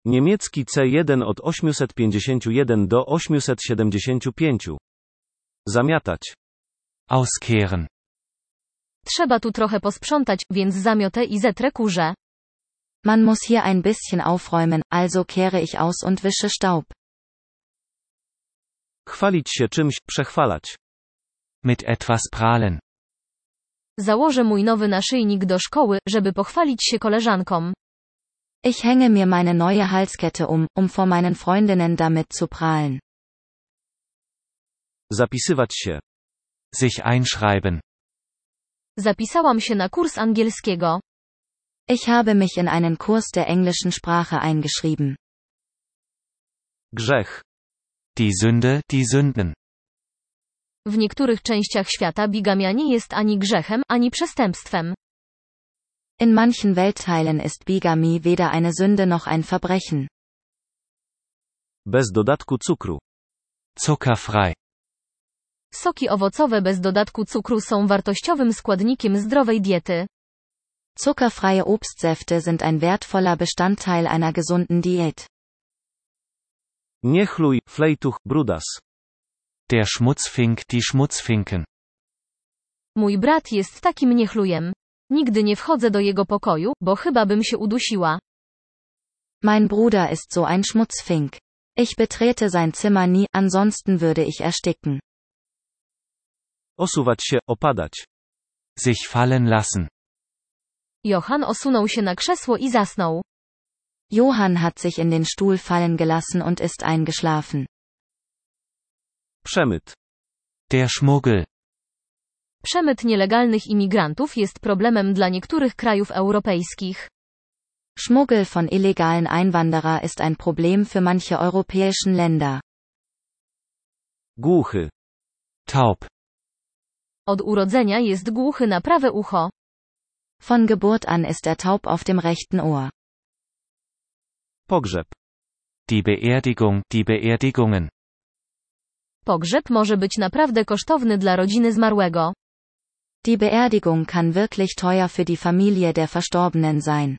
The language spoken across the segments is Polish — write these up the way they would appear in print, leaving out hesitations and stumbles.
Niemiecki C1 od 851 do 875. Zamiatać. Auskehren. Trzeba tu trochę posprzątać, więc zamiotę i zetrę kurze. Man muss hier ein bisschen aufräumen, also kehre ich aus und wische Staub. Chwalić się czymś, przechwalać. Mit etwas prahlen. Założę mój nowy naszyjnik do szkoły, żeby pochwalić się koleżankom. Ich hänge mir meine neue Halskette um vor meinen Freundinnen damit zu prahlen. Zapisywać się. Sich einschreiben. Zapisałam się na kurs angielskiego. Ich habe mich in einen Kurs der englischen Sprache eingeschrieben. Grzech. Die Sünde, die Sünden. W niektórych częściach świata bigamia nie jest ani grzechem, ani przestępstwem. In manchen Weltteilen ist Bigamie weder eine Sünde noch ein Verbrechen. Bez dodatku cukru. Zuckerfrei. Soki owocowe bez dodatku cukru są wartościowym składnikiem zdrowej diety. Zuckerfreie Obstsäfte sind ein wertvoller Bestandteil einer gesunden Diät. Nie chluj, flejtuch, brudas. Der Schmutzfink, die Schmutzfinken. Mój brat jest takim niechlujem. Nigdy nie wchodzę do jego pokoju, bo chyba bym się udusiła. Mein Bruder ist so ein Schmutzfink. Ich betrete sein Zimmer nie, ansonsten würde ich ersticken. Osuwać się, opadać. Sich fallen lassen. Johann osunął się na krzesło i zasnął. Johann hat sich in den Stuhl fallen gelassen und ist eingeschlafen. Przemyt. Der Schmuggel. Przemyt nielegalnych imigrantów jest problemem dla niektórych krajów europejskich. Schmuggel von illegalen Einwanderer ist ein Problem für manche europäischen Länder. Głuchy. Taub. Od urodzenia jest głuchy na prawe ucho. Von Geburt an ist er taub auf dem rechten Ohr. Pogrzeb. Die Beerdigung, die Beerdigungen. Pogrzeb może być naprawdę kosztowny dla rodziny zmarłego. Die Beerdigung kann wirklich teuer für die Familie der Verstorbenen sein.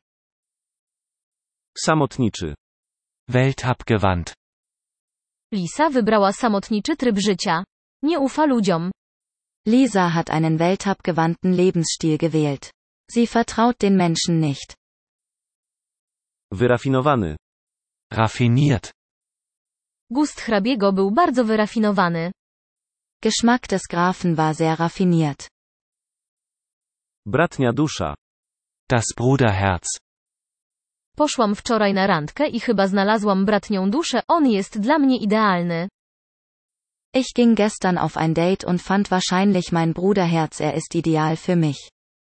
Samotniczy. Weltabgewandt. Lisa wybrała samotniczy tryb życia. Nie ufa ludziom. Lisa hat einen weltabgewandten Lebensstil gewählt. Sie vertraut den Menschen nicht. Wyrafinowany. Raffiniert. Gust hrabiego był bardzo wyrafinowany. Geschmack des Grafen war sehr raffiniert. Bratnia dusza. Das Bruderherz. Poszłam wczoraj na randkę i chyba znalazłam bratnią duszę, on jest dla mnie idealny. Ich ging gestern auf ein Date und fand wahrscheinlich mein Bruderherz, er ist ideal für mich.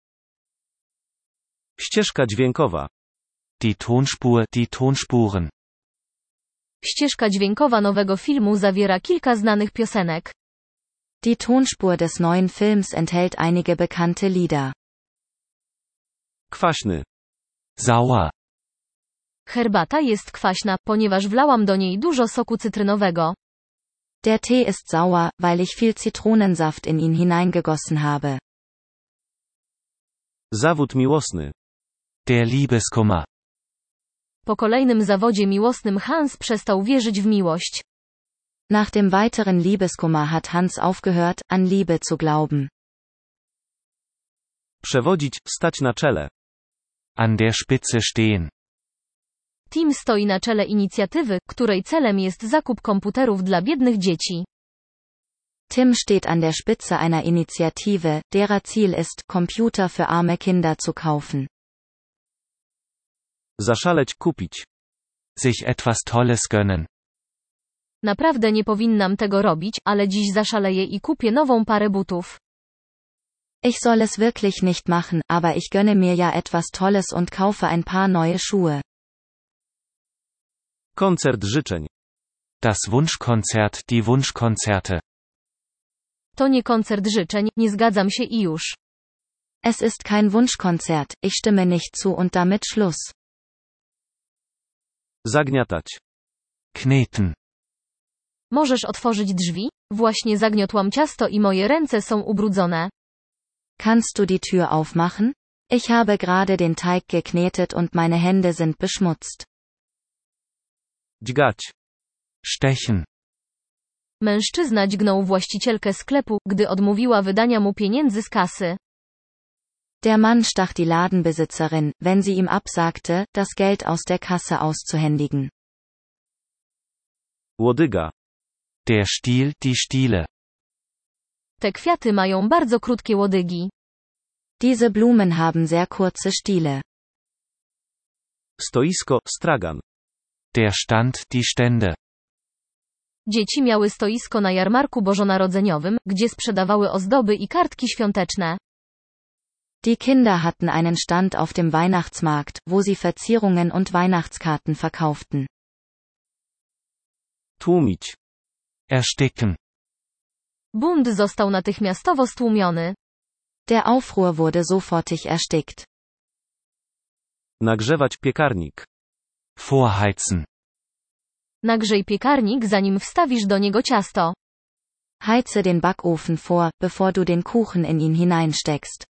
Ścieżka dźwiękowa. Die Tonspur, die Tonspuren. Ścieżka dźwiękowa nowego filmu zawiera kilka znanych piosenek. Die Tonspur des neuen Films enthält einige bekannte Lieder. Kwaśny. Sauer. Herbata jest kwaśna, ponieważ wlałam do niej dużo soku cytrynowego. Der Tee ist sauer, weil ich viel Zitronensaft in ihn hineingegossen habe. Zawód miłosny. Der Liebeskummer. Po kolejnym zawodzie miłosnym Hans przestał wierzyć w miłość. Nach dem weiteren Liebeskummer hat Hans aufgehört, an Liebe zu glauben. Przewodzić, stać na czele. An der Spitze stehen. Tim stoi na czele inicjatywy, której celem jest zakup komputerów dla biednych dzieci. Tim steht an der Spitze einer Initiative, derer Ziel ist, Computer für arme Kinder zu kaufen. Zaszaleć, kupić. Sich etwas Tolles gönnen. Naprawdę nie powinnam tego robić, ale dziś zaszaleję i kupię nową parę butów. Ich soll es wirklich nicht machen, aber ich gönne mir ja etwas Tolles und kaufe ein paar neue Schuhe. Koncert życzeń. Das Wunschkonzert, die Wunschkonzerte. To nie koncert życzeń, nie zgadzam się i już. Es ist kein Wunschkonzert, ich stimme nicht zu und damit Schluss. Zagniatać. Kneten. Możesz otworzyć drzwi? Właśnie zagniotłam ciasto i moje ręce są ubrudzone. Kannst du die Tür aufmachen? Ich habe gerade den Teig geknetet und meine Hände sind beschmutzt. Dźgać. Stechen. Mężczyzna dźgnął właścicielkę sklepu, gdy odmówiła wydania mu pieniędzy z kasy. Der Mann stach die Ladenbesitzerin, wenn sie ihm absagte, das Geld aus der Kasse auszuhändigen. Łodyga. Der Stiel, die Stiele. Te kwiaty mają bardzo krótkie łodygi. Diese Blumen haben sehr kurze Stiele. Stoisko, stragan. Der Stand, die Stände. Dzieci miały stoisko na jarmarku bożonarodzeniowym, gdzie sprzedawały ozdoby i kartki świąteczne. Die Kinder hatten einen Stand auf dem Weihnachtsmarkt, wo sie Verzierungen und Weihnachtskarten verkauften. Tłumić. Ersticken. Bunt został natychmiastowo stłumiony. Der Aufruhr wurde sofortig erstickt. Nagrzewać piekarnik. Vorheizen. Nagrzej piekarnik, zanim wstawisz do niego ciasto. Heize den Backofen vor, bevor du den Kuchen in ihn hineinsteckst.